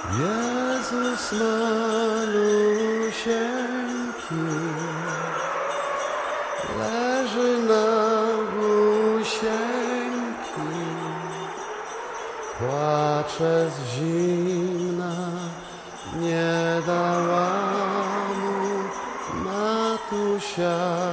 Jezus malusieńki leży nam busieńki, płacze z zimna, nie dała mu matusia